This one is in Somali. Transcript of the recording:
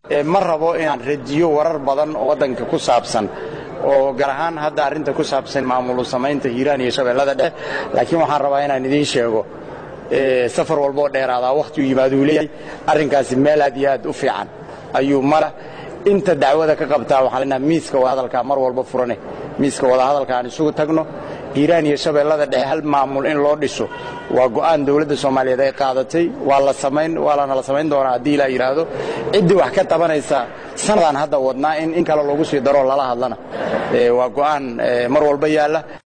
ma rabo inaan rajiyo warar badan oo wadanka ku saabsan oo gaar ahaan hadda arrinta ku saabsan maamul samaynta Hiiraan iyo Shabeellada Dhexe laakiin waxaan rabaa inaan idin sheego safar walba dheeraada waqti uu yimaado leeyahay arrinkaasi meel aad iyo aad u fiican ayuu mara inta dacwada ka qabtaa waxaan leenahay miiska wada hadalka mar walba furane miiska wada hadalka aan isugu tagno Hiiraan iyo Shabeellada Dhexe hal maamul in loo dhiso waa go'aan dawladda Soomaaliyeed ay qaadatay waa la samayn doonaa hadii la yiraahdo cidii wax ka tabanaysa sanadan hadda wadnaa in kala loogu sii daro lala hadlana waa go'aan mar walba yaala